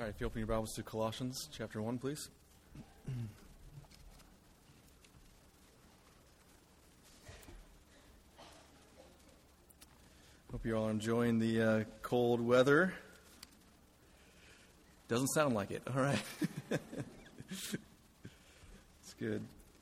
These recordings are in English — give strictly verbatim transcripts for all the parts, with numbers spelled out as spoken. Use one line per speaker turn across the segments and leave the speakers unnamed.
right, if you open your Bibles to Colossians chapter one, please. Hope you're all enjoying the uh, cold weather. Doesn't sound like it. All right. It's good.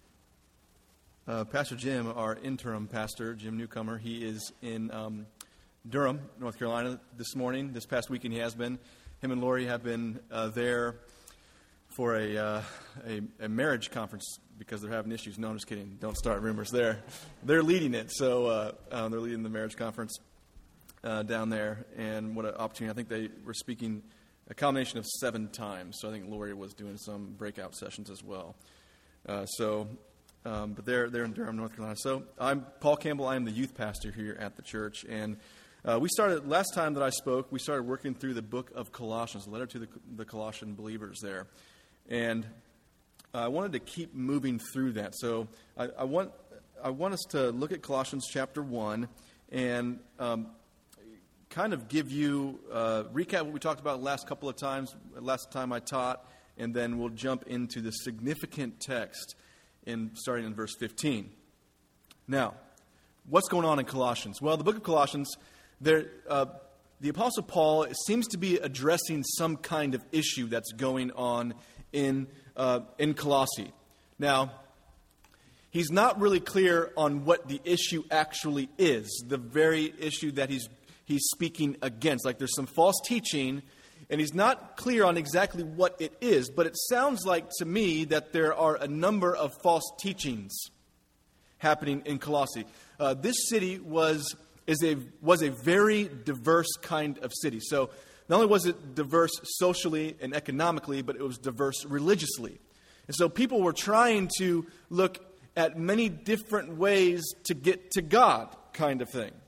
Uh, pastor Jim, our interim pastor, Jim Newcomer, he is in um, Durham, North Carolina this morning. This past weekend he has been. Him and Lori have been uh, there for a, uh, a a marriage conference because they're having issues. No, I'm just kidding. Don't start rumors there. They're leading it, so uh, uh, they're leading the marriage conference uh, down there. And what an opportunity. I think they were speaking a combination of seven times. So I think Lori was doing some breakout sessions as well. Uh, so, um, but they're, they're in Durham, North Carolina. So I'm Paul Campbell. I'm the youth pastor here at the church. And Uh, we started, last time that I spoke, we started working through the book of Colossians, the letter to the, the Colossian believers there. And I wanted to keep moving through that. So I, I want I want us to look at Colossians chapter one and um, kind of give you, uh, recap what we talked about last couple of times, last time I taught, and then we'll jump into the significant text in starting in verse fifteen. Now, what's going on in Colossians? Well, the book of Colossians, There, uh, the Apostle Paul seems to be addressing some kind of issue that's going on in uh, in Colossae. Now, he's not really clear on what the issue actually is, the very issue that he's he's speaking against. Like there's some false teaching, and he's not clear on exactly what it is, but it sounds like to me that there are a number of false teachings happening in Colossae. Uh, this city was... is a was a very diverse kind of city. So not only was it diverse socially and economically, but it was diverse religiously. And so people were trying to look at many different ways to get to God, kind of thing.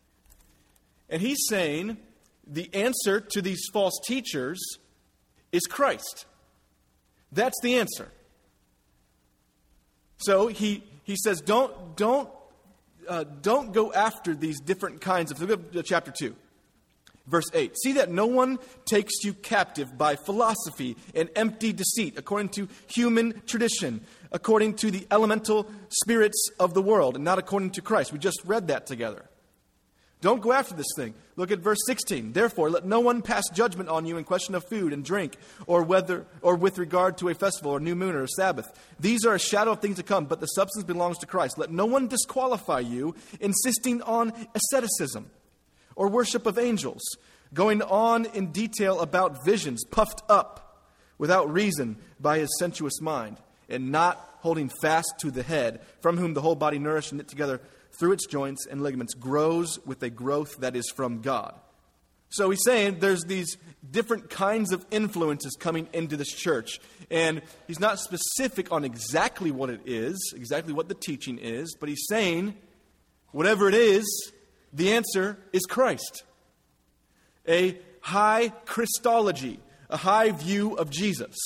And he's saying the answer to these false teachers is Christ. That's the answer. So he he says, don't don't Uh, don't go after these different kinds of... Look at chapter two, verse eight. See that no one takes you captive by philosophy and empty deceit, according to human tradition, according to the elemental spirits of the world, and not according to Christ. We just read that together. Don't go after this thing. Look at verse sixteen. Therefore, let no one pass judgment on you in question of food and drink, or whether, or with regard to a festival, or new moon, or a Sabbath. These are a shadow of things to come, but the substance belongs to Christ. Let no one disqualify you, insisting on asceticism, or worship of angels, going on in detail about visions, puffed up without reason by his sensuous mind, and not holding fast to the head, from whom the whole body nourished and knit together through its joints and ligaments grows with a growth that is from God. So he's saying there's these different kinds of influences coming into this church. And he's not specific on exactly what it is, exactly what the teaching is, but he's saying whatever it is, the answer is Christ. A high Christology, a high view of Jesus.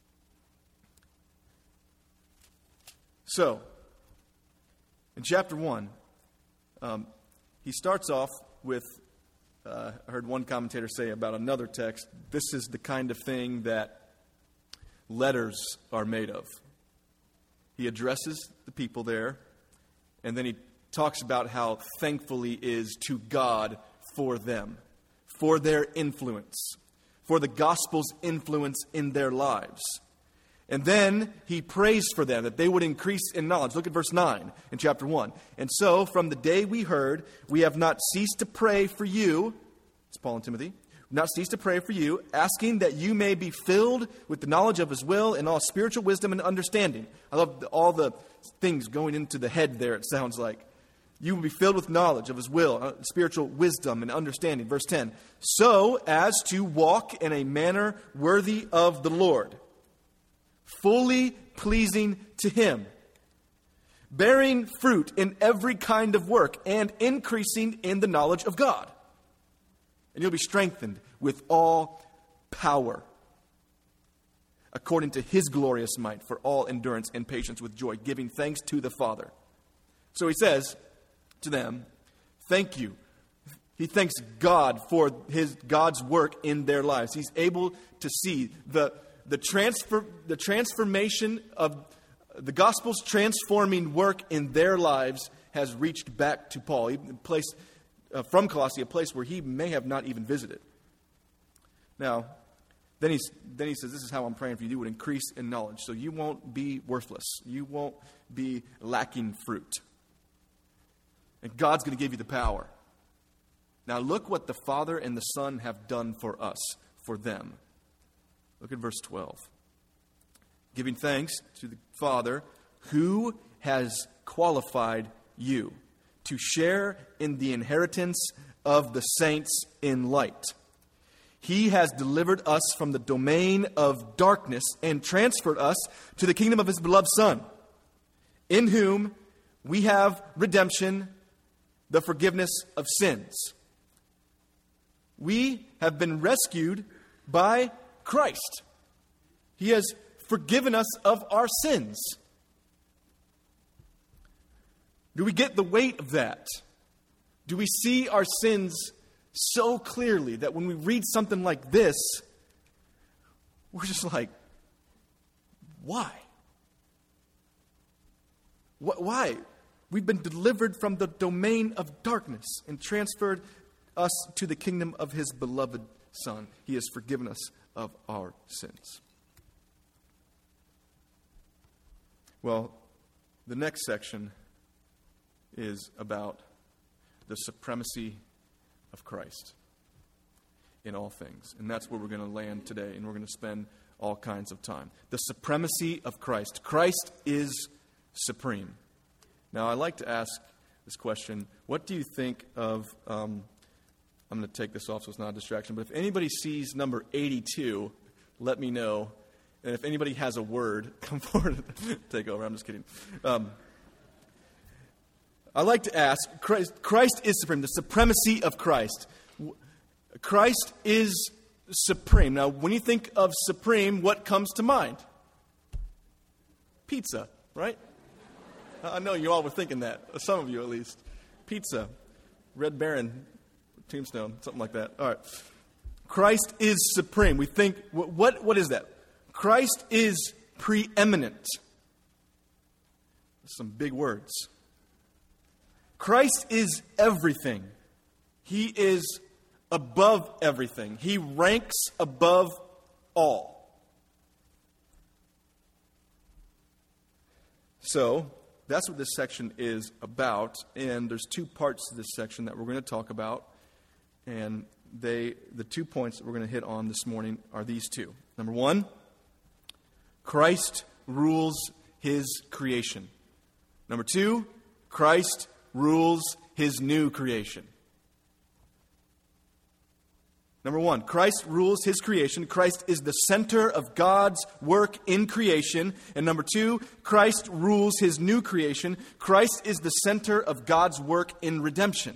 So, in chapter one, Um, he starts off with, uh, I heard one commentator say about another text, this is the kind of thing that letters are made of. He addresses the people there, and then he talks about how thankful he is to God for them, for their influence, for the gospel's influence in their lives. And then he prays for them, that they would increase in knowledge. Look at verse nine in chapter one. And so, from the day we heard, we have not ceased to pray for you, it's Paul and Timothy, not ceased to pray for you, asking that you may be filled with the knowledge of his will and all spiritual wisdom and understanding. I love the, all the things going into the head there, it sounds like. You will be filled with knowledge of his will, uh, spiritual wisdom and understanding. Verse ten, so as to walk in a manner worthy of the Lord, fully pleasing to him, bearing fruit in every kind of work, and increasing in the knowledge of God. And you'll be strengthened with all power, according to his glorious might, for all endurance and patience with joy, giving thanks to the Father. So he says to them, thank you. He thanks God for his God's work in their lives. He's able to see the, the, transfer, the transformation of the gospel's transforming work in their lives has reached back to Paul, a place uh, from Colossae, a place where he may have not even visited. Now, then, he's, then he says, this is how I'm praying for you. You would increase in knowledge, so you won't be worthless. You won't be lacking fruit. And God's going to give you the power. Now look what the Father and the Son have done for us, for them. Look at verse twelve. Giving thanks to the Father who has qualified you to share in the inheritance of the saints in light. He has delivered us from the domain of darkness and transferred us to the kingdom of his beloved Son, in whom we have redemption, the forgiveness of sins. We have been rescued by Christ. He has forgiven us of our sins. Do we get the weight of that? Do we see our sins so clearly that when we read something like this, we're just like, why? Why? We've been delivered from the domain of darkness and transferred us to the kingdom of his beloved Son. He has forgiven us of our sins. Well, the next section is about the supremacy of Christ in all things. And that's where we're going to land today, and we're going to spend all kinds of time. The supremacy of Christ. Christ is supreme. Now, I like to ask this question. What do you think of, um, I'm going to take this off so it's not a distraction, but if anybody sees number eighty-two, let me know. And if anybody has a word, come forward and take over. I'm just kidding. Um, I like to ask, Christ, Christ is supreme, the supremacy of Christ. Christ is supreme. Now, when you think of supreme, what comes to mind? Pizza, right? I know you all were thinking that, some of you at least. Pizza, Red Baron, Tombstone, something like that. All right. Christ is supreme. We think, what, what is that? Christ is preeminent. Some big words. Christ is everything. He is above everything. He ranks above all. So, that's what this section is about. And there's two parts to this section that we're going to talk about. And they, the two points that we're going to hit on this morning are these two. Number one, Christ rules his creation. Number two, Christ rules his new creation. Number one, Christ rules his creation. Christ is the center of God's work in creation. And number two, Christ rules his new creation. Christ is the center of God's work in redemption.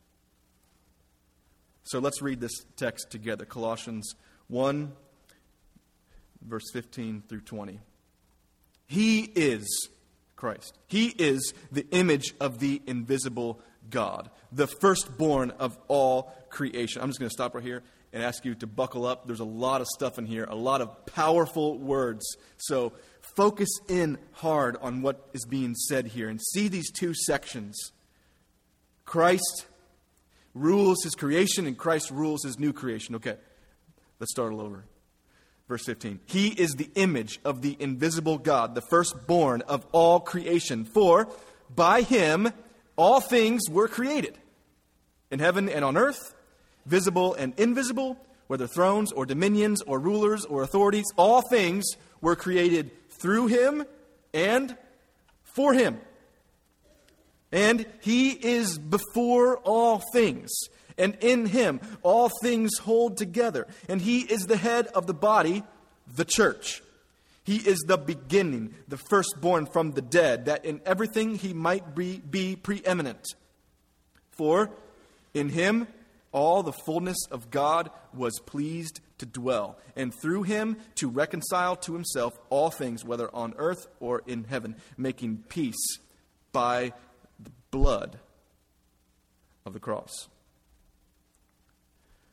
So let's read this text together. Colossians one, verse fifteen through twenty. He is Christ. He is the image of the invisible God, the firstborn of all creation. I'm just going to stop right here and ask you to buckle up. There's a lot of stuff in here, a lot of powerful words. So focus in hard on what is being said here and see these two sections. Christ rules his creation and Christ rules his new creation. Okay, let's start all over. Verse fifteen. He is the image of the invisible God, the firstborn of all creation. For by him all things were created, in heaven and on earth, visible and invisible, whether thrones or dominions or rulers or authorities. All things were created through him and for him. And he is before all things. And in him all things hold together. And he is the head of the body, the church. He is the beginning, the firstborn from the dead, that in everything he might be, be preeminent. For in him all the fullness of God was pleased to dwell, and through him to reconcile to himself all things, whether on earth or in heaven, making peace by the blood of the cross.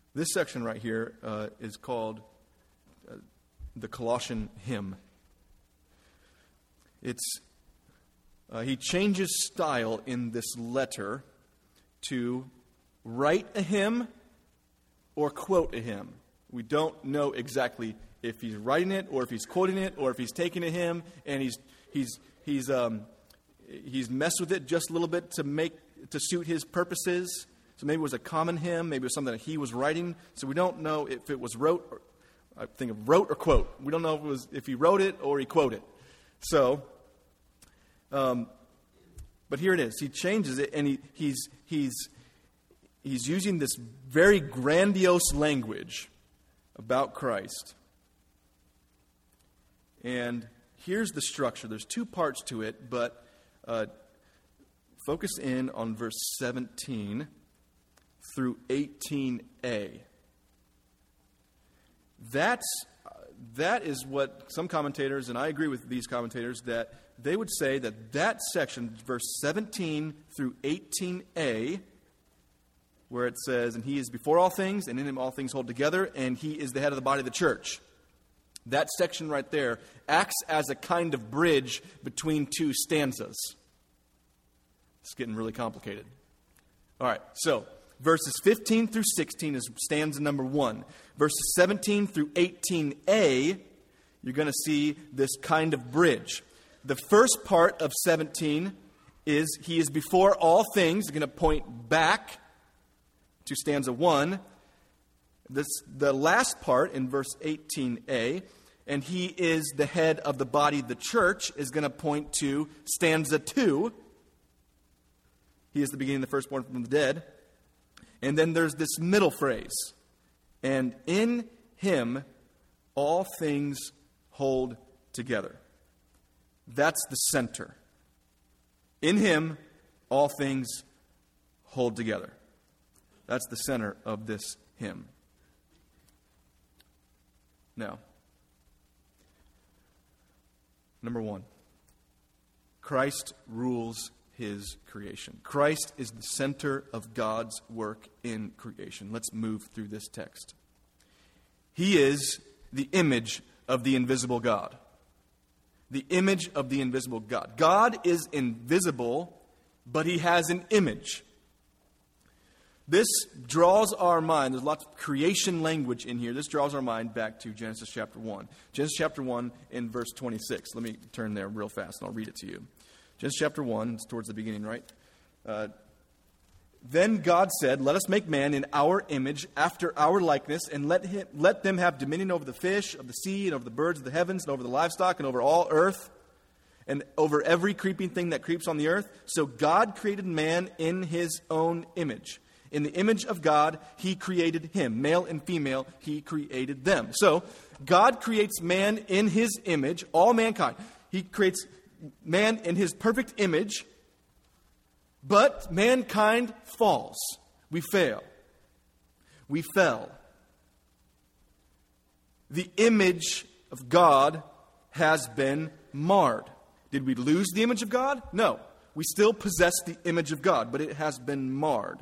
This section right here uh, is called uh, the Colossian hymn. It's uh, he changes style in this letter to write a hymn or quote a hymn. We don't know exactly if he's writing it or if he's quoting it or if he's taking a hymn and he's he's he's um he's messed with it just a little bit to make to suit his purposes. So maybe it was a common hymn, maybe it was something that he was writing. So we don't know if it was wrote, or, I think of wrote or quote. We don't know if it was if he wrote it or he quoted. So, um, but here it is. He changes it, and he he's he's he's using this very grandiose language about Christ. And here's the structure. There's two parts to it, but uh, focus in on verse seventeen through eighteen a. That's, uh, that is what some commentators, and I agree with these commentators, that they would say that that section, verse seventeen through eighteen a, where it says, and he is before all things, and in him all things hold together, and he is the head of the body of the church. That section right there acts as a kind of bridge between two stanzas. It's getting really complicated. All right, so verses fifteen through sixteen is stanza number one. Verses seventeen through eighteen a, you're going to see this kind of bridge. The first part of seventeen is he is before all things. You're going to point back to stanza one. This, the last part in verse eighteen a, and he is the head of the body of the church, is going to point to stanza two. He is the beginning of the firstborn from the dead. And then there's this middle phrase. And in him all things hold together. That's the center. In him all things hold together. That's the center of this hymn. Now, number one, Christ rules his creation. Christ is the center of God's work in creation. Let's move through this text. He is the image of the invisible God. The image of the invisible God. God is invisible, but he has an image. This draws our mind, there's lots of creation language in here. This draws our mind back to Genesis chapter one. Genesis chapter one in verse twenty-six. Let me turn there real fast and I'll read it to you. Genesis chapter one, it's towards the beginning, right? Uh, then God said, let us make man in our image, after our likeness, and let him, let them have dominion over the fish of the sea, and over the birds of the heavens, and over the livestock, and over all earth, and over every creeping thing that creeps on the earth. So God created man in his own image. In the image of God, he created him. Male and female, he created them. So God creates man in his image, all mankind. He creates man in his perfect image, but mankind falls. We fail. We fell. The image of God has been marred. Did we lose the image of God? No. We still possess the image of God, but it has been marred.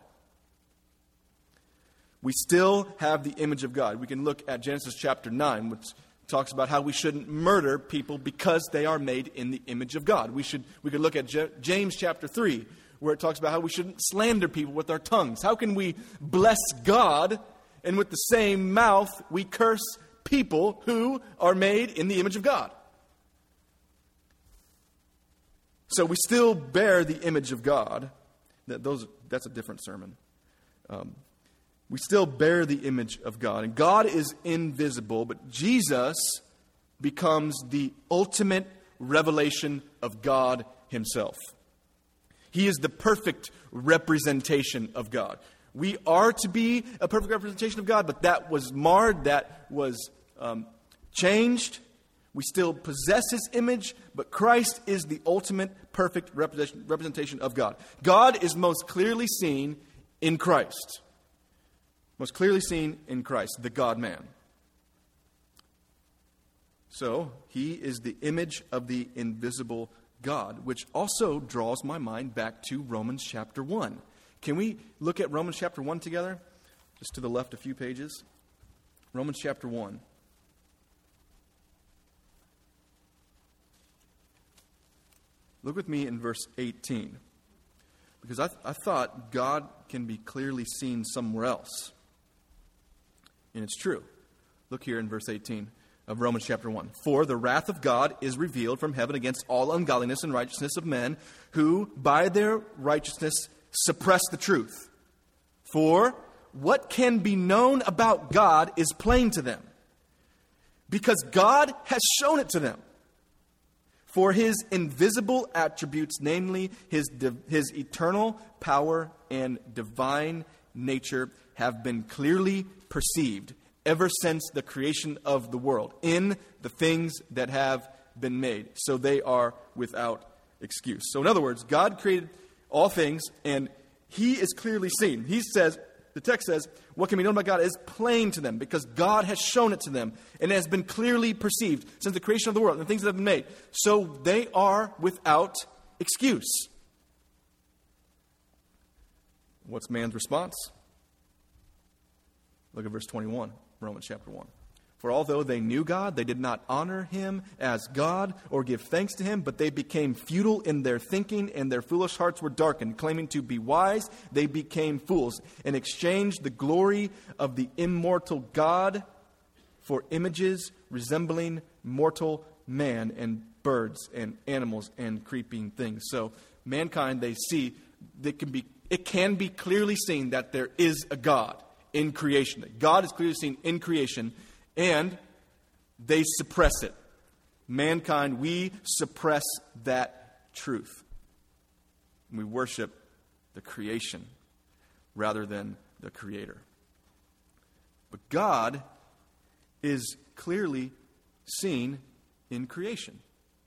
We still have the image of God. We can look at Genesis chapter nine, which talks about how we shouldn't murder people because they are made in the image of God. We should we could look at J- James chapter three, where it talks about how we shouldn't slander people with our tongues. How can we bless God and with the same mouth we curse people who are made in the image of God? So we still bear the image of God. That those that's a different sermon. Um, We still bear the image of God. And God is invisible, but Jesus becomes the ultimate revelation of God himself. He is the perfect representation of God. We are to be a perfect representation of God, but that was marred, that was um, changed. We still possess his image, but Christ is the ultimate perfect representation of God. God is most clearly seen in Christ. Most clearly seen in Christ, the God-man. So, he is the image of the invisible God, which also draws my mind back to Romans chapter one. Can we look at Romans chapter one together? just to the left a few pages. Romans chapter one. Look with me in verse eighteen. Because I, th- I thought God can be clearly seen somewhere else. And it's true. Look here in verse eighteen of Romans chapter one. For the wrath of God is revealed from heaven against all ungodliness and righteousness of men who by their righteousness suppress the truth. For what can be known about God is plain to them, because God has shown it to them. For his invisible attributes, namely his, div- his eternal power and divine nature, have been clearly perceived ever since the creation of the world in the things that have been made. So they are without excuse. So in other words, God created all things and he is clearly seen. He says, the text says, what can be known about God is plain to them because God has shown it to them and it has been clearly perceived since the creation of the world and the things that have been made. So they are without excuse. What's man's response? Look at verse twenty-one, Romans chapter one. For although they knew God, they did not honor him as God or give thanks to him, but they became futile in their thinking, and their foolish hearts were darkened. Claiming to be wise, they became fools and exchanged the glory of the immortal God for images resembling mortal man and birds and animals and creeping things. So mankind, they see, they can be, it can be clearly seen that there is a God in creation. That God is clearly seen in creation. And they suppress it. Mankind, we suppress that truth. We worship the creation rather than the Creator. But God is clearly seen in creation.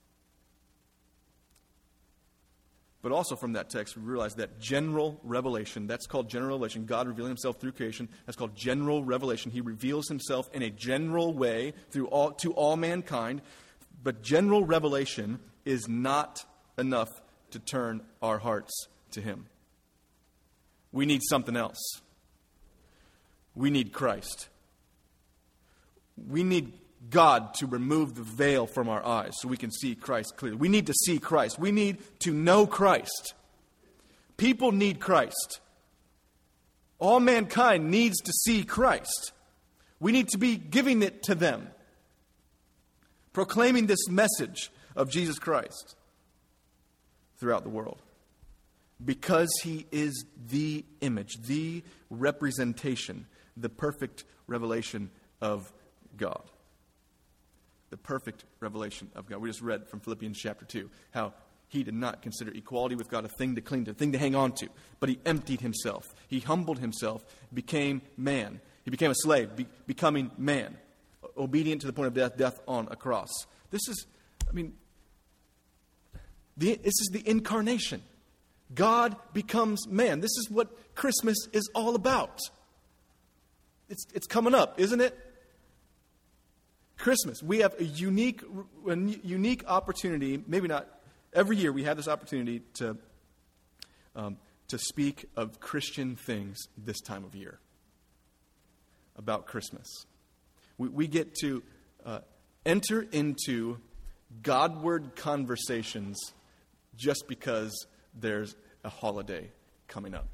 But also from that text, we realize that general revelation, that's called general revelation. God revealing himself through creation, that's called general revelation. He reveals himself in a general way through all, to all mankind. But general revelation is not enough to turn our hearts to him. We need something else. We need Christ. We need God to remove the veil from our eyes so we can see Christ clearly. We need to see Christ. We need to know Christ. People need Christ. All mankind needs to see Christ. We need to be giving it to them. Proclaiming this message of Jesus Christ throughout the world. Because he is the image, the representation, the perfect revelation of God. The perfect revelation of God. We just read from Philippians chapter two how he did not consider equality with God a thing to cling to, a thing to hang on to, but he emptied himself. He humbled himself, became man. He became a slave, be, becoming man, obedient to the point of death, death on a cross. This is, I mean, the, this is the incarnation. God becomes man. This is what Christmas is all about. It's, it's coming up, isn't it? Christmas. We have a unique, a unique opportunity. Maybe not every year. We have this opportunity to um, to speak of Christian things this time of year about Christmas. We, we get to uh, enter into Godward conversations just because there's a holiday coming up.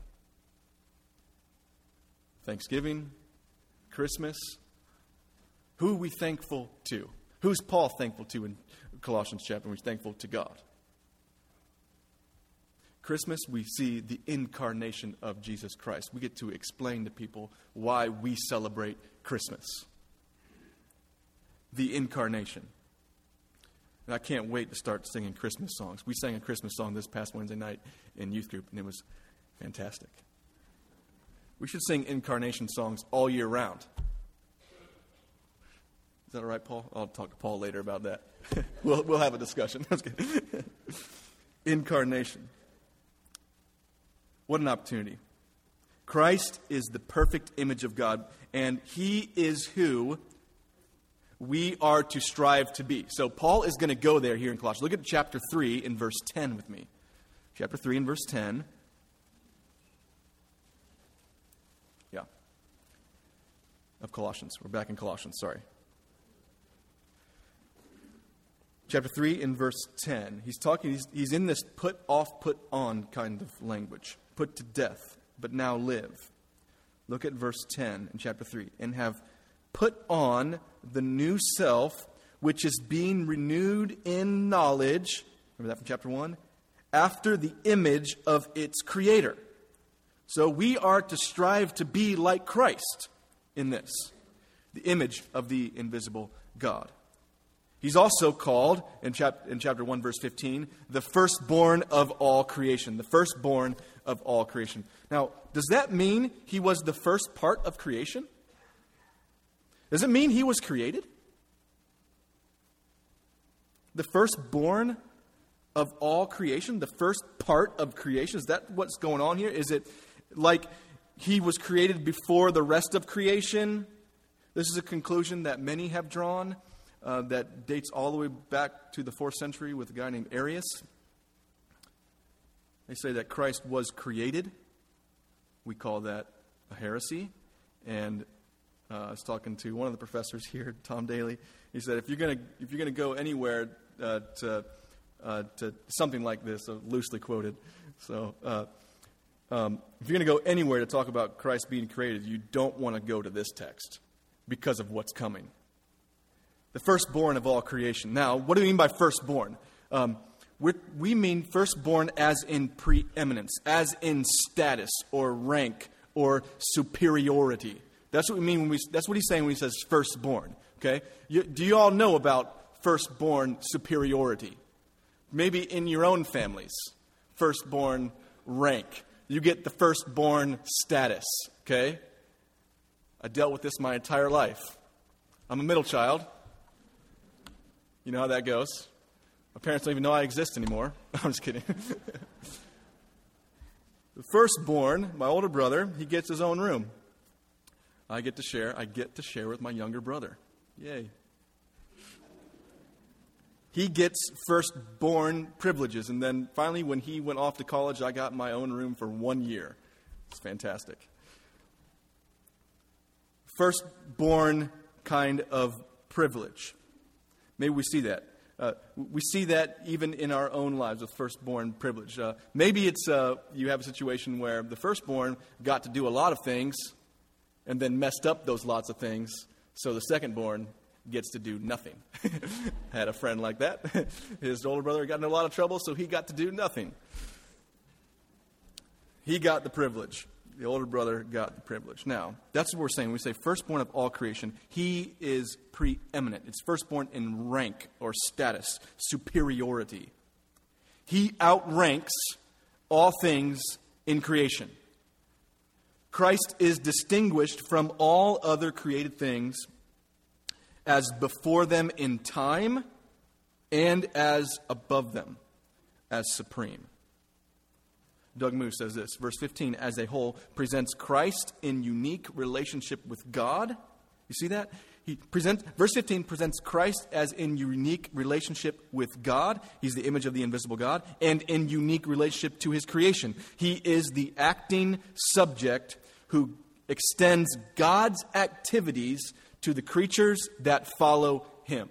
Thanksgiving, Christmas. Who are we thankful to? Who's Paul thankful to in Colossians chapter? We're thankful to God. Christmas, we see the incarnation of Jesus Christ. We get to explain to people why we celebrate Christmas. The incarnation. And I can't wait to start singing Christmas songs. We sang a Christmas song this past Wednesday night in youth group, and it was fantastic. We should sing incarnation songs all year round. Is that all right, Paul? I'll talk to Paul later about that. we'll we'll have a discussion. That's good. Incarnation. What an opportunity. Christ is the perfect image of God, and he is who we are to strive to be. So Paul is going to go there here in Colossians. Look at chapter three in verse ten with me. Chapter three and verse ten. Yeah. Colossians. We're back in Colossians, sorry. Chapter three in verse ten. He's talking, he's, he's in this put off, put on kind of language. Put to death, but now live. Look at verse ten in chapter three. And have put on the new self, which is being renewed in knowledge. Remember that from chapter one? After the image of its creator. So we are to strive to be like Christ in this. The image of the invisible God. He's also called, in, chap- in chapter one, verse fifteen, the firstborn of all creation. The firstborn of all creation. Now, does that mean he was the first part of creation? Does it mean he was created? The firstborn of all creation? The first part of creation? Is that what's going on here? Is it like he was created before the rest of creation? This is a conclusion that many have drawn. Uh, that dates all the way back to the fourth century with a guy named Arius. They say that Christ was created. We call that a heresy. And uh, I was talking to one of the professors here, Tom Daly. He said, if you're going to if you're going to go anywhere uh, to uh, to something like this, so loosely quoted, so uh, um, if you're going to go anywhere to talk about Christ being created, you don't want to go to this text because of what's coming. The firstborn of all creation. Now, what do we mean by firstborn? Um, we're, we mean firstborn as in preeminence, as in status or rank or superiority. That's what we mean when we. That's what he's saying when he says firstborn. Okay? You, do you all know about firstborn superiority? Maybe in your own families, firstborn rank. You get the firstborn status. Okay? I dealt with this my entire life. I'm a middle child. You know how that goes. My parents don't even know I exist anymore. I'm just kidding. The firstborn, my older brother, he gets his own room. I get to share. I get to share with my younger brother. Yay. He gets firstborn privileges. And then finally, when he went off to college, I got my own room for one year. It's fantastic. Firstborn kind of privilege. Maybe we see that. Uh, we see that even in our own lives with firstborn privilege. Uh, maybe it's uh, you have a situation where the firstborn got to do a lot of things and then messed up those lots of things, so the secondborn gets to do nothing. I had a friend like that. His older brother got in a lot of trouble, so he got to do nothing. He got the privilege. The older brother got the privilege. Now, that's what we're saying. When we say firstborn of all creation, he is preeminent. It's firstborn in rank or status, superiority. He outranks all things in creation. Christ is distinguished from all other created things as before them in time and as above them, as supreme. Doug Moo says this, verse fifteen, as a whole, presents Christ in unique relationship with God. You see that? He presents, verse fifteen presents Christ as in unique relationship with God. He's the image of the invisible God. And in unique relationship to his creation. He is the acting subject who extends God's activities to the creatures that follow him.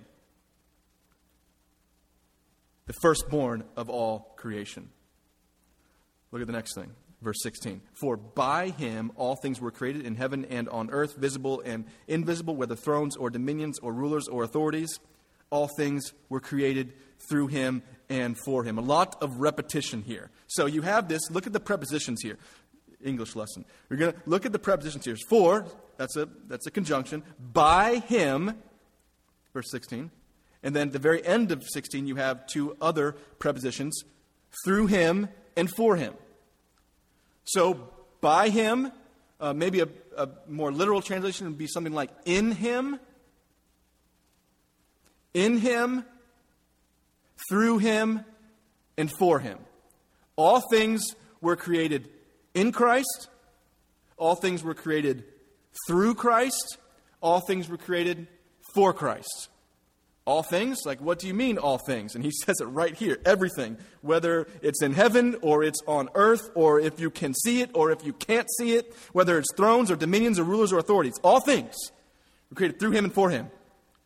The firstborn of all creation. Look at the next thing, verse sixteen. For by him all things were created in heaven and on earth, visible and invisible, whether thrones or dominions or rulers or authorities. All things were created through him and for him. A lot of repetition here. So you have this, look at the prepositions here. English lesson. We're going to look at the prepositions here. For, that's a, that's a conjunction. By him, verse sixteen. And then at the very end of sixteen, you have two other prepositions. Through him and for him. So, by him, uh, maybe a, a more literal translation would be something like in him, in him, through him, and for him. All things were created in Christ. All things were created through Christ. All things were created for Christ. All things? Like, what do you mean, all things? And he says it right here. Everything. Whether it's in heaven, or it's on earth, or if you can see it, or if you can't see it. Whether it's thrones, or dominions, or rulers, or authorities. All things. We're created through him and for him.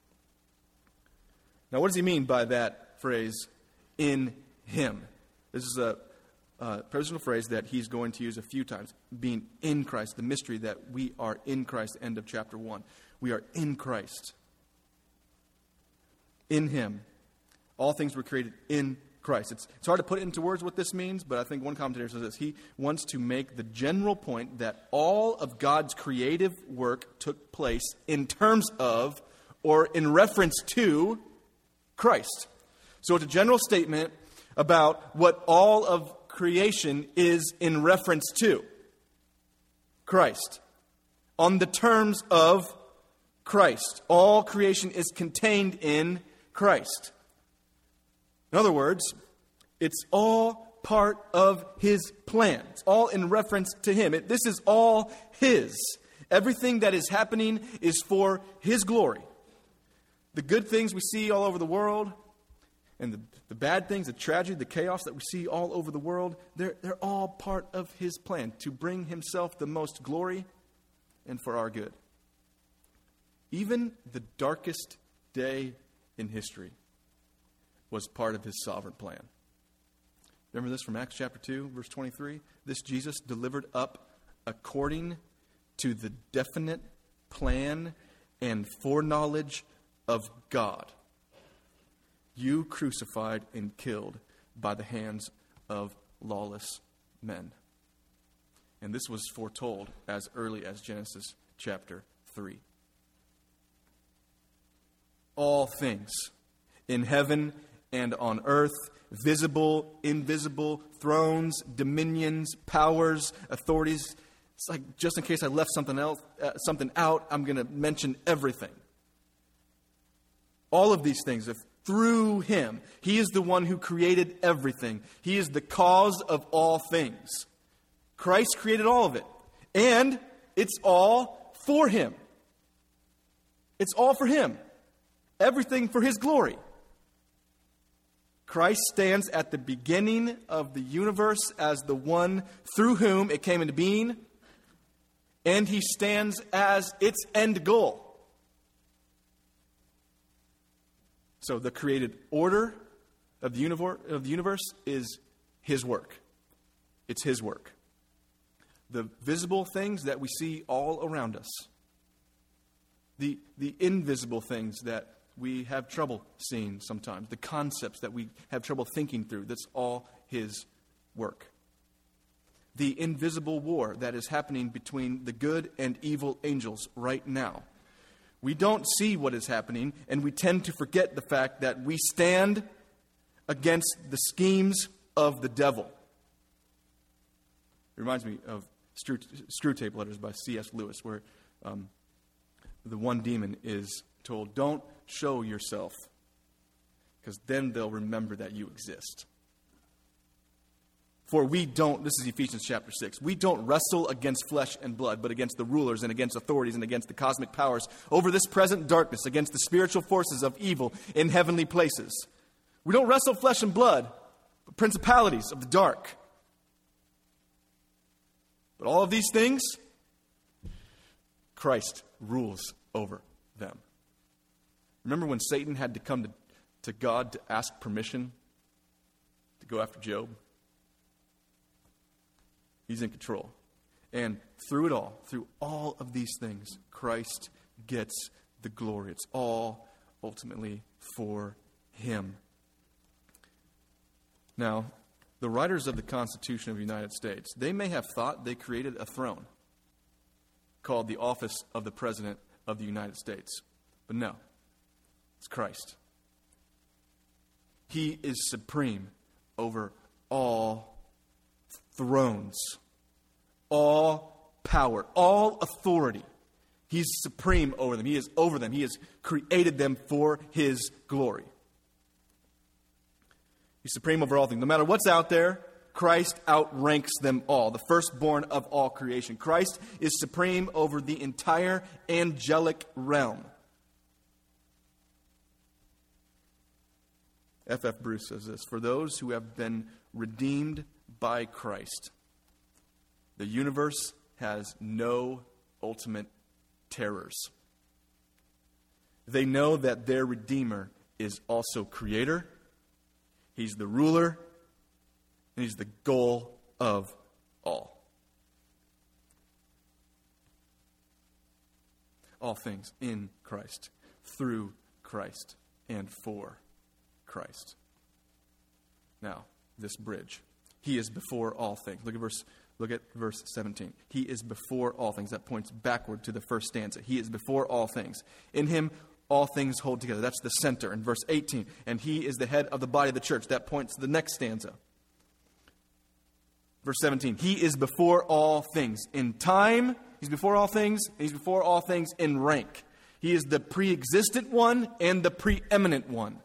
Now, what does he mean by that phrase, in him? This is a uh, prepositional phrase that he's going to use a few times. Being in Christ, the mystery that we are in Christ, end of chapter one. We are in Christ. In him. All things were created in Christ. It's, it's hard to put it into words what this means, but I think one commentator says this. He wants to make the general point that all of God's creative work took place in terms of or in reference to Christ. So it's a general statement about what all of creation is in reference to Christ. On the terms of Christ. All creation is contained in Christ. In other words, it's all part of his plan. It's all in reference to him. It, this is all his. Everything that is happening is for his glory. The good things we see all over the world, and the, the bad things, the tragedy, the chaos that we see all over the world, they're, they're all part of his plan to bring himself the most glory and for our good. Even the darkest day in history was part of his sovereign plan. Remember this from Acts chapter two, verse twenty-three? This Jesus delivered up according to the definite plan and foreknowledge of God. You crucified and killed by the hands of lawless men. And this was foretold as early as Genesis chapter three. All things in heaven and on earth, visible, invisible, thrones, dominions, powers, authorities. It's like, just in case I left something else, uh, something out, I'm going to mention everything. All of these things, if through him, he is the one who created everything. He is the cause of all things. Christ created all of it. And it's all for him. It's all for him. Everything for his glory. Christ stands at the beginning of the universe as the one through whom it came into being, and he stands as its end goal. So the created order of the universe, of the universe is his work. It's his work. The visible things that we see all around us, the, the invisible things that we have trouble seeing sometimes, the concepts that we have trouble thinking through, that's all his work. The invisible war that is happening between the good and evil angels right now. We don't see what is happening, and we tend to forget the fact that we stand against the schemes of the devil. It reminds me of Screw, Screwtape Letters by C S Lewis, where um, the one demon is told, don't show yourself, because then they'll remember that you exist. For we don't, this is Ephesians chapter six, we don't wrestle against flesh and blood, but against the rulers and against authorities and against the cosmic powers over this present darkness, against the spiritual forces of evil in heavenly places. We don't wrestle flesh and blood, but principalities of the dark. But all of these things, Christ rules over them. Remember when Satan had to come to, to God to ask permission to go after Job? He's in control. And through it all, through all of these things, Christ gets the glory. It's all ultimately for him. Now, the writers of the Constitution of the United States, they may have thought they created a throne called the office of the President of the United States. But no, it's Christ. He is supreme over all thrones, all power, all authority. He's supreme over them. He is over them. He has created them for his glory. He's supreme over all things. No matter what's out there, Christ outranks them all, the firstborn of all creation. Christ is supreme over the entire angelic realm. F F Bruce says this, for those who have been redeemed by Christ, the universe has no ultimate terrors. They know that their Redeemer is also Creator. He's the ruler. And He's the goal of all. All things in Christ, through Christ, and for Christ. Now, this bridge. He is before all things. Look at verse Look at verse seventeen. He is before all things. That points backward to the first stanza. He is before all things. In Him, all things hold together. That's the center. In verse eighteen, and He is the head of the body of the church. That points to the next stanza. Verse seventeen, He is before all things. In time, He's before all things. And He's before all things in rank. He is the pre-existent one and the preeminent one.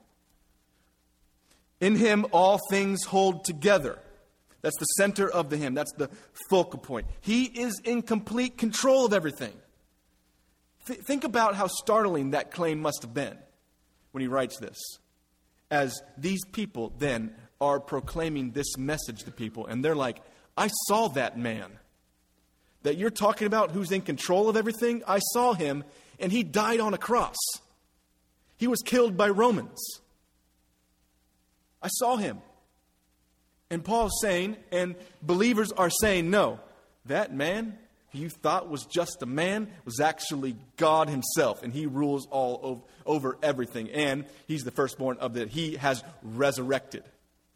In Him, all things hold together. That's the center of the hymn. That's the focal point. He is in complete control of everything. Th- think about how startling that claim must have been when he writes this. As these people then are proclaiming this message to people, and they're like, I saw that man that you're talking about who's in control of everything. I saw him, and he died on a cross. He was killed by Romans. I saw him. And Paul's saying, and believers are saying, no, that man who you thought was just a man was actually God Himself, and He rules all over, over everything. And He's the firstborn of that. He has resurrected.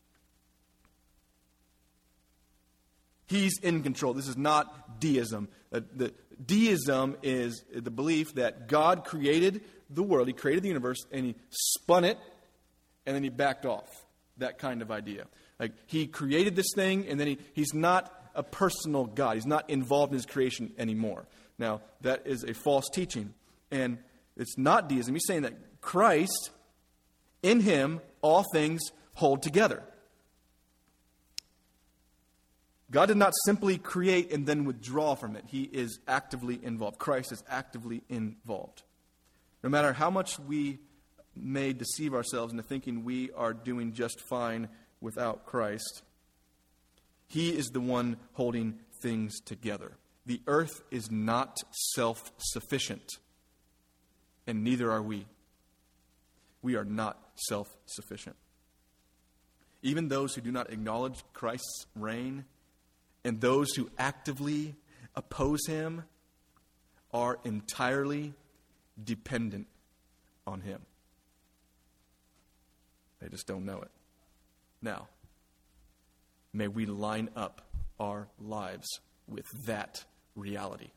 He's in control. This is not deism. Uh, the deism is the belief that God created the world. He created the universe, and He spun it, and then He backed off. That kind of idea. Like, He created this thing, and then he, He's not a personal God. He's not involved in His creation anymore. Now, that is a false teaching. And it's not deism. He's saying that Christ, in Him, all things hold together. God did not simply create and then withdraw from it. He is actively involved. Christ is actively involved. No matter how much we may deceive ourselves into thinking we are doing just fine without Christ, He is the one holding things together. The earth is not self-sufficient, and neither are we. We are not self-sufficient. Even those who do not acknowledge Christ's reign and those who actively oppose Him are entirely dependent on Him. They just don't know it. Now, may we line up our lives with that reality.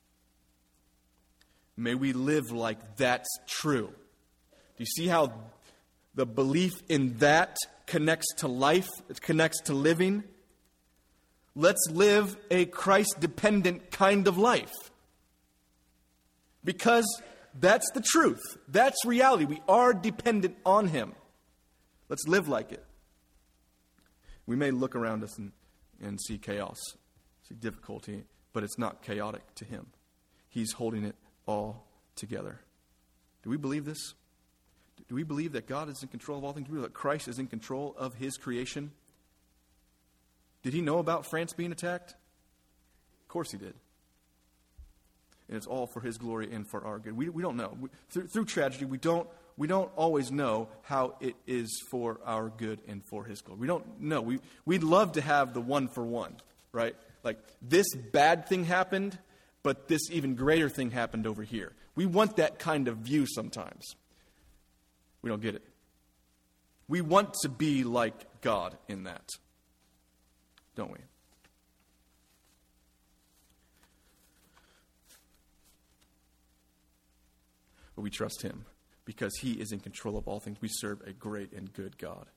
May we live like that's true. Do you see how the belief in that connects to life? It connects to living. Let's live a Christ-dependent kind of life. Because that's the truth. That's reality. We are dependent on Him. Let's live like it. We may look around us and, and see chaos, see difficulty, but it's not chaotic to Him. He's holding it all together. Do we believe this? Do we believe that God is in control of all things? Do we believe that Christ is in control of His creation? Did He know about France being attacked? Of course He did. And it's all for His glory and for our good. We, we don't know. We, through, through tragedy, we don't We don't always know how it is for our good and for His glory. We don't know. We, we'd love to have the one for one, right? Like, this bad thing happened, but this even greater thing happened over here. We want that kind of view sometimes. We don't get it. We want to be like God in that, don't we? But we trust Him because He is in control of all things. We serve a great and good God.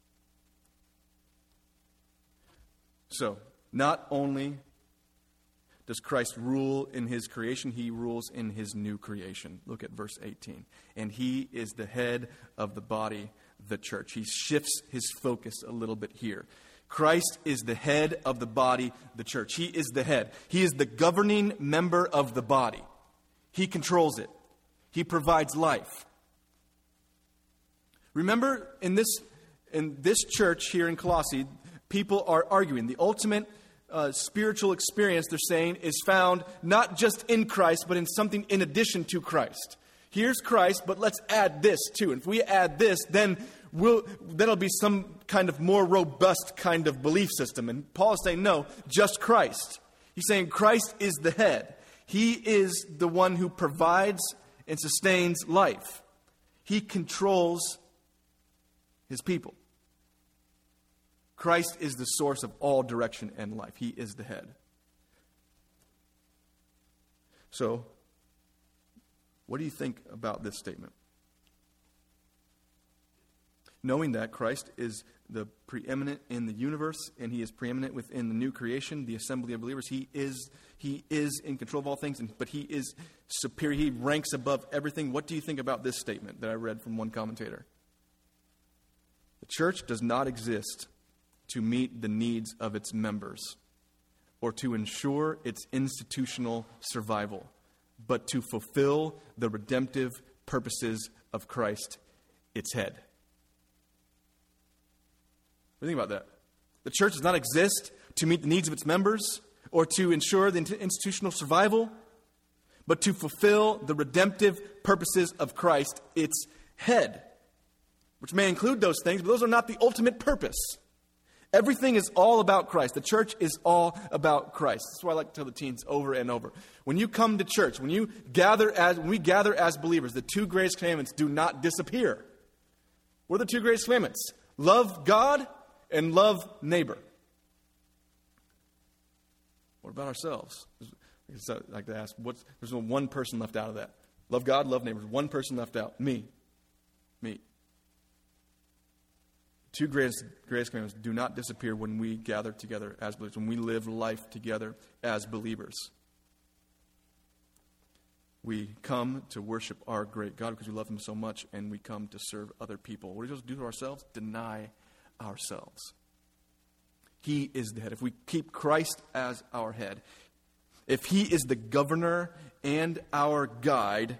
So, not only does Christ rule in His creation, He rules in His new creation. Look at verse eighteen. And He is the head of the body, the church. He shifts His focus a little bit here. Christ is the head of the body, the church. He is the head. He is the governing member of the body. He controls it. He provides life. Remember, in this in this church here in Colossae, people are arguing. The ultimate uh, spiritual experience, they're saying, is found not just in Christ, but in something in addition to Christ. Here's Christ, but let's add this too. And if we add this, then we'll, that'll be some kind of more robust kind of belief system. And Paul is saying, no, just Christ. He's saying Christ is the head. He is the one who provides and sustains life. He controls his people. Christ is the source of all direction and life. He is the head. So, what do you think about this statement? Knowing that Christ is the preeminent in the universe and he is preeminent within the new creation, the assembly of believers, he is he is in control of all things, and, but he is superior. He ranks above everything. What do you think about this statement that I read from one commentator? The church does not exist to meet the needs of its members or to ensure its institutional survival, but to fulfill the redemptive purposes of Christ, its head. What do you think about that? The church does not exist to meet the needs of its members or to ensure the institutional survival, but to fulfill the redemptive purposes of Christ, its head, which may include those things, but those are not the ultimate purpose. Everything is all about Christ. The church is all about Christ. That's why I like to tell the teens over and over. When you come to church, when you gather as when we gather as believers, the two greatest commandments do not disappear. What are the two greatest commandments? Love God and love neighbor. What about ourselves? I like to ask, what's, there's no one person left out of that. Love God, love neighbors. One person left out. Me. Me. Two greatest, greatest commandments do not disappear when we gather together as believers, when we live life together as believers. We come to worship our great God because we love him so much, and we come to serve other people. What are we supposed to do to ourselves? Deny ourselves. He is the head. If we keep Christ as our head, if he is the governor and our guide,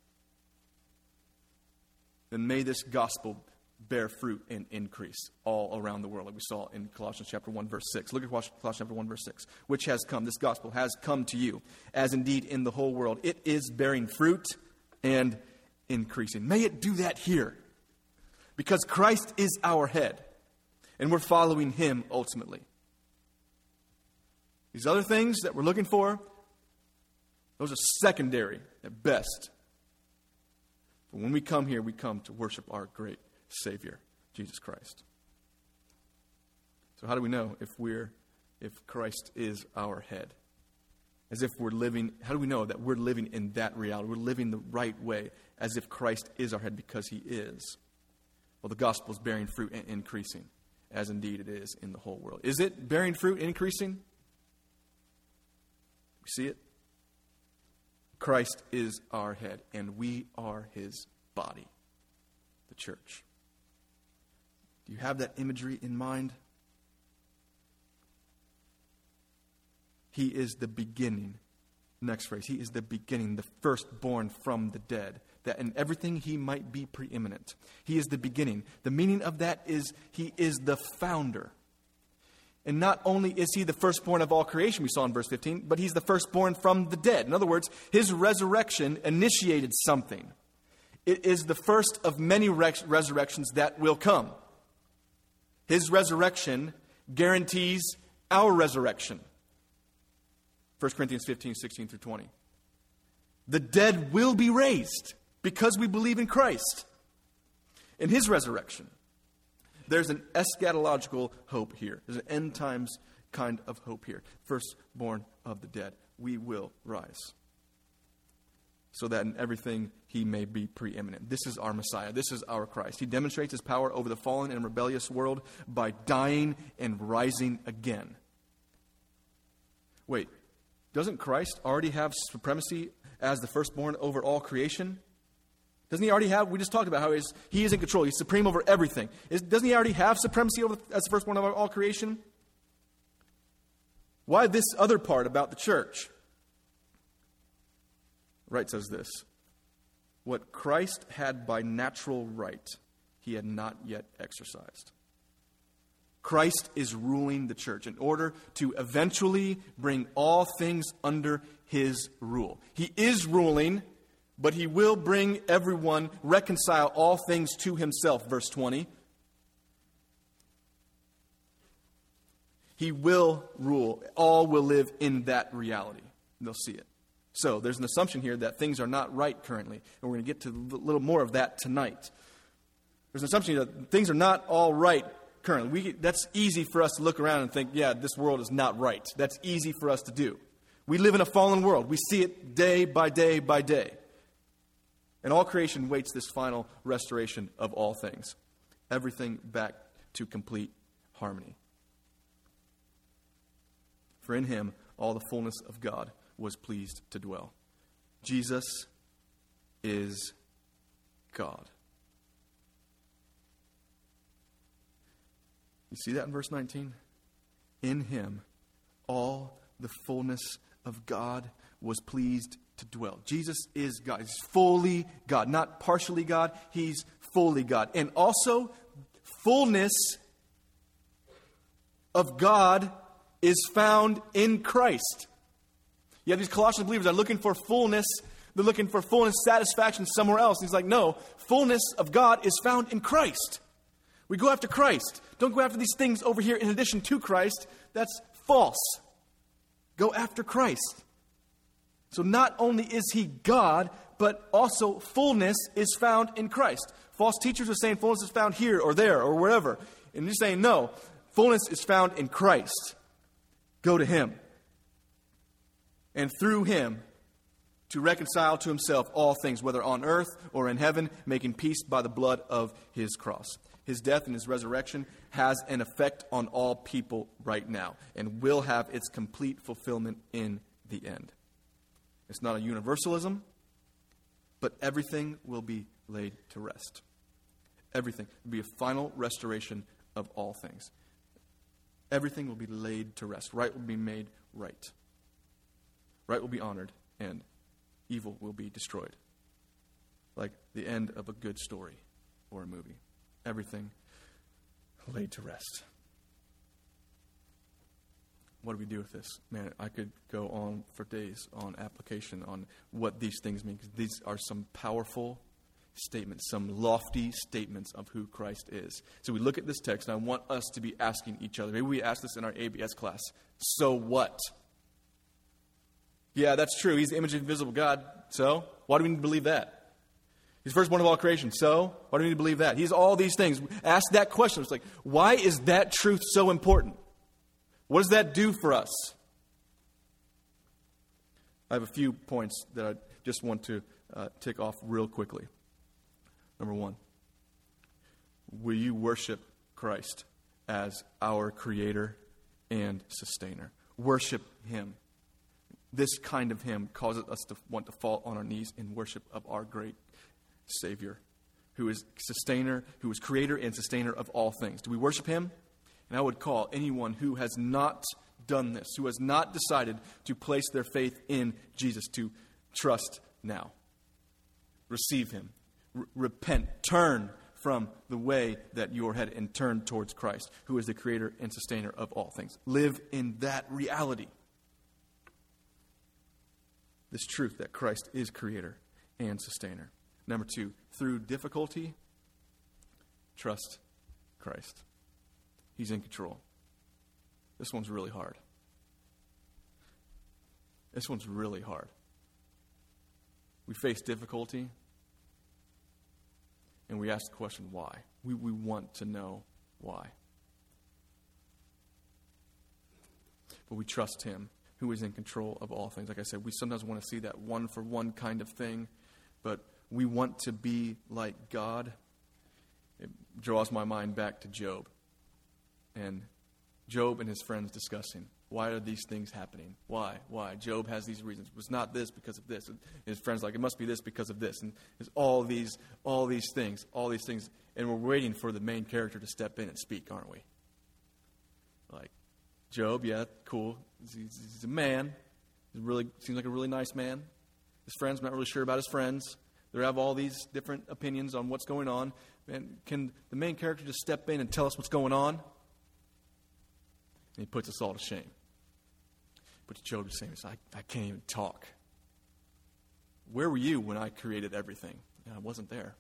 then may this gospel bear fruit and increase all around the world, like we saw in Colossians chapter one, verse six. Look at Colossians chapter one, verse six. Which has come, this gospel has come to you, as indeed in the whole world. It is bearing fruit and increasing. May it do that here, because Christ is our head, and we're following him ultimately. These other things that we're looking for, those are secondary at best. But when we come here, we come to worship our great Savior, Jesus Christ. So how do we know if we're if Christ is our head? As if we're living, how do we know that we're living in that reality? We're living the right way, as if Christ is our head, because he is. Well, the gospel is bearing fruit and increasing, as indeed it is in the whole world. Is it bearing fruit and increasing? We see it. Christ is our head, and we are his body, the church. Do you have that imagery in mind? He is the beginning. Next phrase. He is the beginning, the firstborn from the dead, that in everything he might be preeminent. He is the beginning. The meaning of that is he is the founder. And not only is he the firstborn of all creation, we saw in verse fifteen, but he's the firstborn from the dead. In other words, his resurrection initiated something. It is the first of many res- resurrections that will come. His resurrection guarantees our resurrection. First Corinthians fifteen, sixteen through twenty. The dead will be raised because we believe in Christ. In his resurrection. There's an eschatological hope here. There's an end times kind of hope here. Firstborn of the dead. We will rise, so that in everything he may be preeminent. This is our Messiah. This is our Christ. He demonstrates his power over the fallen and rebellious world by dying and rising again. Wait, doesn't Christ already have supremacy as the firstborn over all creation? Doesn't he already have, we just talked about how he is, he is in control. He's supreme over everything. Is, doesn't he already have supremacy over, as the firstborn over all creation? Why this other part about the church? Wright says this: what Christ had by natural right, he had not yet exercised. Christ is ruling the church in order to eventually bring all things under his rule. He is ruling, But he will bring everyone, reconcile all things to himself, verse twenty. He will rule. All will live in that reality. They'll see it. So there's an assumption here that things are not right currently. And we're going to get to a little more of that tonight. There's an assumption that things are not all right currently. We, that's easy for us to look around and think, yeah, this world is not right. That's easy for us to do. We live in a fallen world. We see it day by day by day. And all creation waits this final restoration of all things. Everything back to complete harmony. For in him all the fullness of God was pleased to dwell. Jesus is God. You see that in verse nineteen? In him all the fullness of God was pleased to dwell. Jesus is God. He's fully God, not partially God. He's fully God. And also, fullness of God is found in Christ. You have these Colossian believers that are looking for fullness. They're looking for fullness, satisfaction somewhere else. And he's like, no, fullness of God is found in Christ. We go after Christ. Don't go after these things over here in addition to Christ. That's false. Go after Christ. So not only is he God, but also fullness is found in Christ. False teachers are saying fullness is found here or there or wherever. And you're saying, no, fullness is found in Christ. Go to him. And through him, to reconcile to himself all things, whether on earth or in heaven, making peace by the blood of his cross. His death and his resurrection has an effect on all people right now and will have its complete fulfillment in the end. It's not a universalism, but everything will be laid to rest. Everything will be a final restoration of all things. Everything will be laid to rest. Right will be made right. Right will be honored, and evil will be destroyed. Like the end of a good story or a movie. Everything laid to rest. What do we do with this? Man, I could go on for days on application on what these things mean. 'Cause these are some powerful statements, some lofty statements of who Christ is. So we look at this text, and I want us to be asking each other. Maybe we ask this in our A B S class. So what? Yeah, that's true. He's the image of the invisible God. So why do we need to believe that? He's the firstborn of all creation. So why do we need to believe that? He's all these things. Ask that question. It's like, why is that truth so important? What does that do for us? I have a few points that I just want to uh, tick off real quickly. Number one, will you worship Christ as our creator and sustainer? Worship him. This kind of him causes us to want to fall on our knees in worship of our great Savior, who is sustainer, who is creator and sustainer of all things. Do we worship him? And I would call anyone who has not done this, who has not decided to place their faith in Jesus, to trust now. Receive him. R- repent. Turn from the way that you're headed and turn towards Christ, who is the creator and sustainer of all things. Live in that reality. This truth that Christ is creator and sustainer. Number two, through difficulty, trust Christ. He's in control. This one's really hard. This one's really hard. We face difficulty, and we ask the question, why? We, we want to know why. But we trust him, who is in control of all things. Like I said, we sometimes want to see that one-for-one kind of thing, but we want to be like God. It draws my mind back to Job. And Job and his friends discussing, why are these things happening? Why? Why? Job has these reasons. It was not this because of this. And his friends are like, it must be this because of this. And there's all these, all these things, all these things. And we're waiting for the main character to step in and speak, aren't we? Like, Job, yeah, cool. He's, he's a man. He really seems like a really nice man. His friends, I'm not really sure about his friends. They have all these different opinions on what's going on. And can the main character just step in and tell us what's going on? And he puts us all to shame. But Job is saying, I, I can't even talk. where were you when I created everything? I wasn't there.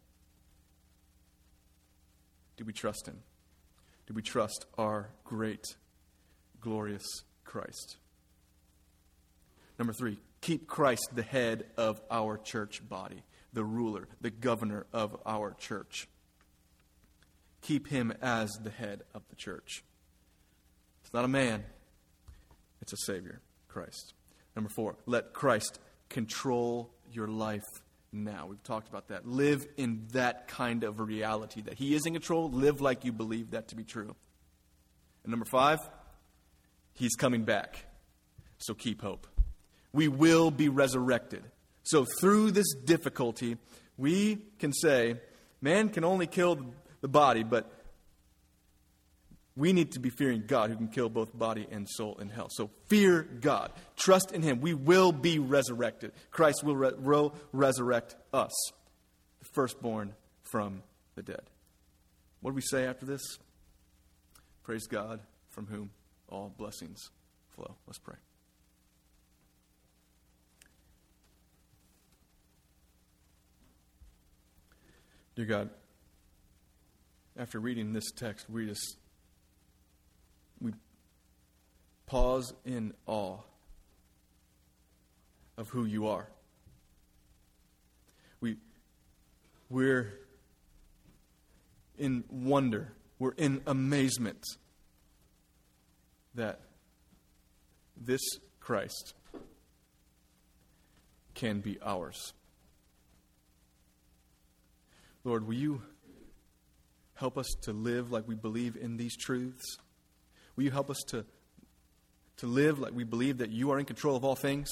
Do we trust him? Do we trust our great, glorious Christ? Number three, keep Christ the head of our church body, the ruler, the governor of our church. Keep him as the head of the church. It's not a man. It's a Savior, Christ. Number four, let Christ control your life now. We've talked about that. Live in that kind of a reality, that he is in control. Live like you believe that to be true. And number five, he's coming back. So keep hope. We will be resurrected. So through this difficulty, we can say, man can only kill the body, but we need to be fearing God, who can kill both body and soul in hell. So fear God. Trust in him. We will be resurrected. Christ will, re- will resurrect us, the firstborn from the dead. What do we say after this? Praise God, from whom all blessings flow. Let's pray. Dear God, after reading this text, we just we pause in awe of who you are. We we're in wonder, we're in amazement that this Christ can be ours. Lord, will you help us to live like we believe in these truths? Will you help us to, to live like we believe that you are in control of all things?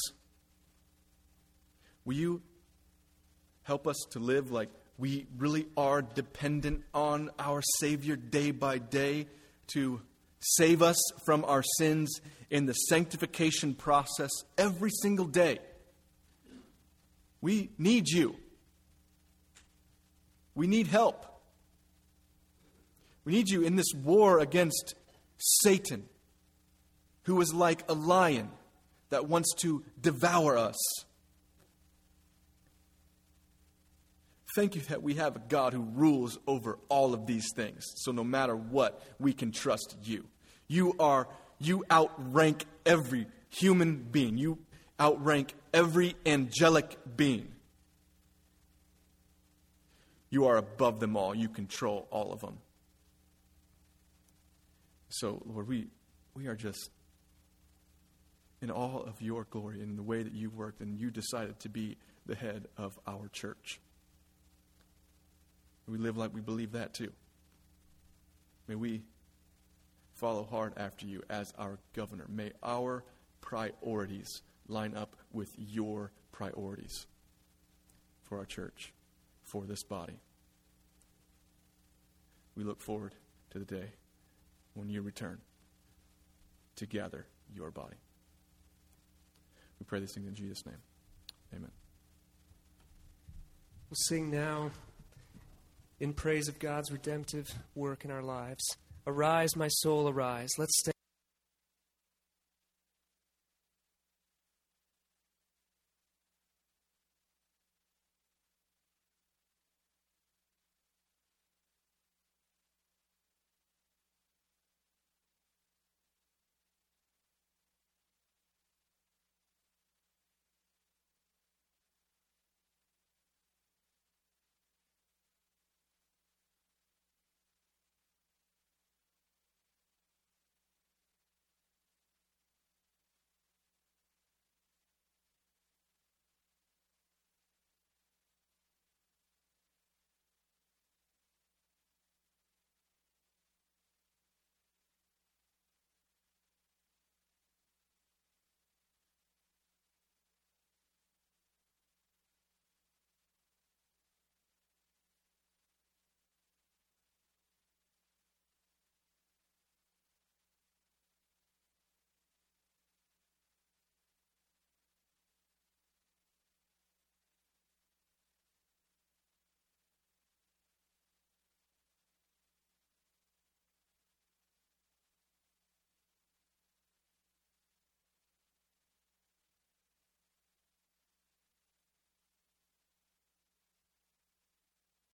Will you help us to live like we really are dependent on our Savior day by day to save us from our sins in the sanctification process every single day? We need you. We need help. We need you in this war against Satan, who is like a lion that wants to devour us. Thank you that we have a God who rules over all of these things. So no matter what, we can trust you. You are, you outrank every human being. You outrank every angelic being. You are above them all. You control all of them. So, Lord, we, we are just in awe of your glory and the way that you worked and you decided to be the head of our church. We live like we believe that too. May we follow hard after you as our governor. May our priorities line up with your priorities for our church, for this body. We look forward to the day when you return to gather your body. We pray these things in Jesus' name. Amen.
We'll sing now in praise of God's redemptive work in our lives. Arise, my soul, arise. Let's stand.